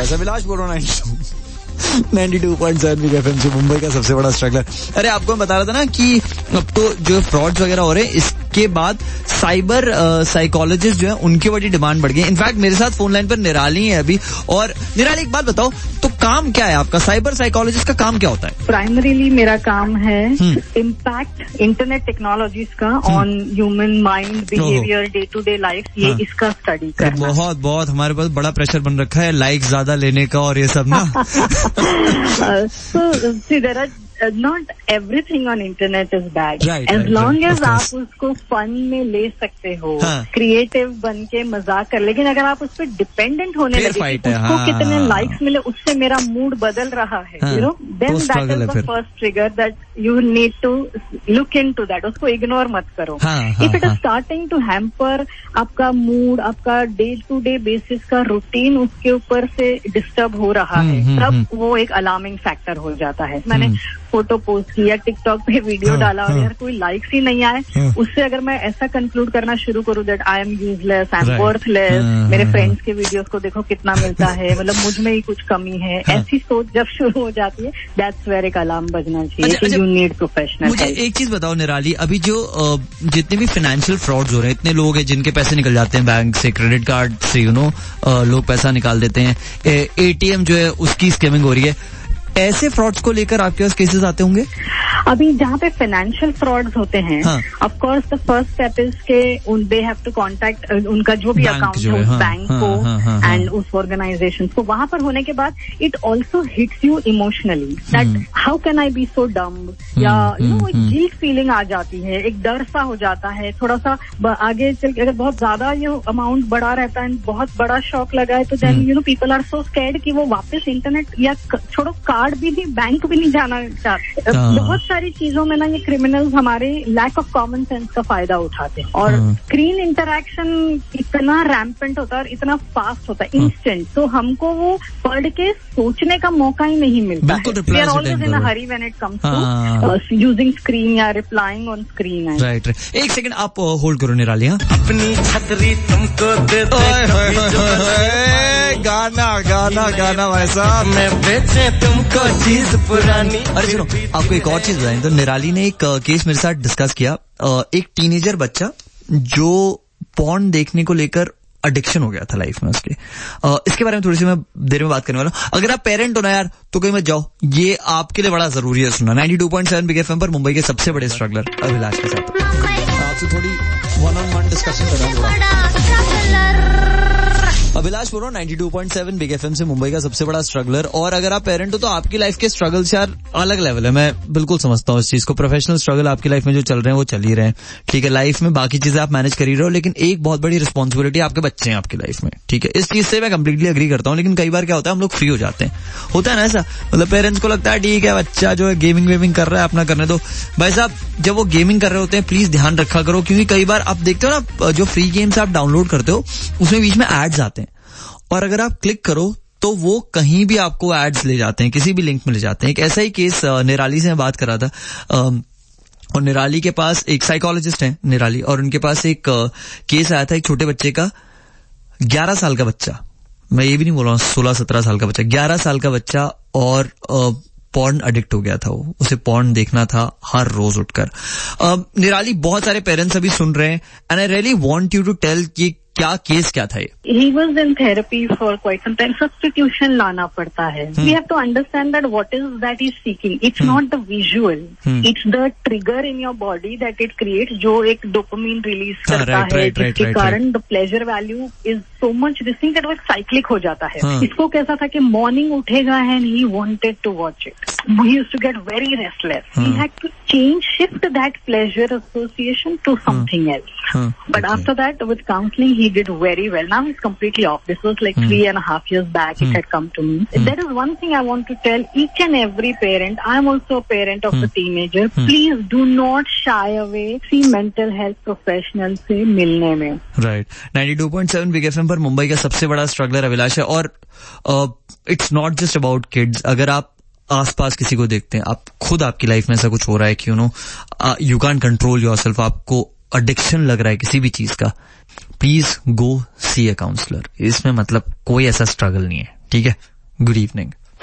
Guys, Abhilash बोल रहा हूँ 92.7 बिग एफएम से मुंबई का सबसे बड़ा स्ट्रगलर। अरे आपको मैं बता रहा था ना कि अब तो जो फ्रॉड्स वगैरह हो रहे हैं, इसके बाद साइबर साइकोलॉजिस्ट जो है उनकी बड़ी डिमांड बढ़ गई। इनफैक्ट मेरे साथ फोन लाइन पर निराली है अभी। और निराली, एक बात बताओ, तो काम क्या है आपका? साइबर साइकोलॉजिस्ट का काम क्या होता है? प्राइमरीली मेरा काम है इम्पैक्ट इंटरनेट टेक्नोलॉजीज का on human mind, behaviour, day to day life, ये इसका स्टडी करना। बहुत बहुत हमारे पास बड़ा प्रेशर बन रखा है लाइक ज्यादा लेने का और ये सब ना। So see, there are not everything on internet is bad. Right, as right, long right, as आप उसको फन में ले सकते हो, क्रिएटिव बन के मजाक कर, लेकिन अगर आप उस पर डिपेंडेंट होने लगे उसको कितने लाइक्स मिले उससे मेरा मूड बदल रहा है, you know, then that is the first trigger that you need to look into that. उसको इग्नोर मत करो। If it is starting to hamper आपका मूड, आपका डे टू डे बेसिस का रूटीन उसके ऊपर से डिस्टर्ब हो रहा है, तब वो एक अलार्मिंग फैक्टर हो जाता है। मैंने फोटो पोस्ट किया, टिकटॉक पे वीडियो डाला और यार कोई लाइक्स ही नहीं आए, उससे अगर मैं ऐसा कंक्लूड करना शुरू करूँ that I am useless, I am worthless, मेरे फ्रेंड्स के वीडियोस को देखो कितना मिलता है, मतलब मुझ में ही कुछ कमी है, ऐसी सोच जब शुरू हो जाती है, दैट्स वेयर एक अलार्म बजना चाहिए। You need professional. मुझे एक चीज बताओ निराली, अभी जो जितने भी फाइनेंशियल फ्रॉड्स हो रहे हैं, इतने लोग हैं जिनके पैसे निकल जाते हैं बैंक से, क्रेडिट कार्ड से, यू नो, लोग पैसा निकाल देते हैं, एटीएम जो है उसकी स्कैमिंग हो रही है, ऐसे फ्रॉड्स को लेकर आपके पास केसेस आते होंगे? अभी जहाँ पे फाइनेंशियल फ्रॉड्स होते हैं, of course the first step is के दे हैव टू कांटेक्ट उनका जो भी अकाउंट है उस बैंक को एंड उस ऑर्गेनाइजेशन को। वहां पर होने के बाद it also hits you emotionally that how can I be so dumb, या यू नो एक गिल्ट फीलिंग आ जाती है, एक डर सा हो जाता है, थोड़ा सा आगे चल के अगर बहुत ज्यादा ये अमाउंट बढ़ा रहता है, बहुत बड़ा शॉक लगा है, तो then you know people are so scared कि वो वापस इंटरनेट या छोड़ो कार्ड भी नहीं, बैंक भी नहीं जाना चाहते। बहुत सारी चीजों में ना ये क्रिमिनल्स हमारे लैक ऑफ कॉमन सेंस का फायदा उठाते हैं। और स्क्रीन इंटरेक्शन इतना रैम्पेंट होता है और इतना फास्ट होता है, इंस्टेंट, तो हमको वो पढ़ के सोचने का मौका ही नहीं मिलता है। We are always in a hurry when it comes to using screen या रिप्लाइंग ऑन स्क्रीन। राइट, एक सेकंड आप होल्ड करो निराली। अपनी छतरी तुमको दे गाना गाना गाना भाई साहब, मैं बेचे तुमको चीज पुरानी। अरे सुनो, आपको एक और चीज बताएं तो निराली ने एक केस मेरे साथ डिस्कस किया। एक टीनेजर बच्चा जो पॉर्न देखने को लेकर एडिक्शन हो गया था लाइफ में उसके। इसके बारे में थोड़ी सी मैं देर में बात करने वाला हूँ। अगर आप पेरेंट हो ना यार तो कहीं मत जाओ, ये आपके लिए बड़ा जरूरी है सुनना। 92.7 बिग एफएम पर मुंबई के सबसे बड़े स्ट्रगलर अभिलाष के साथ आपसे थोड़ी वन ऑन वन डिस्कशन करना। अभिलाष बोल रहा हूँ 92.7 बिग एफएम से मुंबई का सबसे बड़ा स्ट्रगलर। और अगर आप पेरेंट हो तो आपकी लाइफ के स्ट्रगल्स यार अलग लेवल है, मैं बिल्कुल समझता हूँ इस चीज को। प्रोफेशनल स्ट्रगल आपकी लाइफ में जो चल रहे हैं वो चल ही रहे हैं, ठीक है, लाइफ में बाकी चीजें आप मैनेज कर ही रहे हो, लेकिन एक बहुत बड़ी रिस्पॉन्सिबिलिटी आपके बच्चे हैं आपकी लाइफ में, ठीक है। इस चीज से मैं कंप्लीटली एग्री करता हूँ, लेकिन कई बार क्या होता है हम लोग फ्री हो जाते हैं, होता है ना ऐसा, मतलब पेरेंट्स को लगता है ठीक है बच्चा जो है गेमिंग वेमिंग कर रहा है अपना करने दो। भाई साहब जब वो गेमिंग कर रहे होते हैं प्लीज ध्यान रखा करो, क्योंकि कई बार आप देखते हो ना जो फ्री गेम्स आप डाउनलोड करते हो उसमें बीच में एड्स आते हैं, और अगर आप क्लिक करो तो वो कहीं भी आपको एड्स ले जाते हैं, किसी भी लिंक में ले जाते हैं। एक ऐसा ही केस निराली से मैं बात कर रहा था, और निराली के पास एक साइकोलॉजिस्ट है निराली, और उनके पास एक केस आया था एक छोटे बच्चे का, 11 साल का बच्चा, मैं ये भी नहीं बोल रहा हूँ 16-17 साल का बच्चा, 11 साल का बच्चा, और पॉर्न एडिक्ट हो गया था वो, उसे पॉर्न देखना था हर रोज उठकर। निराली बहुत सारे पेरेंट्स अभी सुन रहे हैं and I really want you to tell कि क्या केस क्या था ये? He was in therapy for quite some time. Substitution लाना पड़ता है. We have to understand that what is that he's seeking. It's not the visual. It's the trigger in your body that it creates, जो एक dopamine release करता है, जिसके कारण the pleasure value is so much this thing that वो cyclic हो जाता है. इसको कैसा था कि morning उठेगा and he wanted to watch it. He used to get very restless. He had to shift that pleasure association to something else. But after that, with counseling, he did very well. Now he's completely off. This was like 3.5 years back. It had come to me. There is one thing I want to tell each and every parent. I'm also a parent of a teenager. Please do not shy away. See mental health professionals से मिलने में. Right. 92.7 big FM पर मुंबई का सबसे बड़ा struggler Abhilash है, और it's not just about kids. अगर आप आसपास किसी को देखते हैं, आप खुद आपकी लाइफ में ऐसा कुछ हो रहा है कि you know you can control yourself, आपको एडिक्शन लग रहा है किसी भी चीज का, please go C a counsellor. इसमें मतलब कोई ऐसा स्ट्रगल नहीं है, ठीक है। Good evening.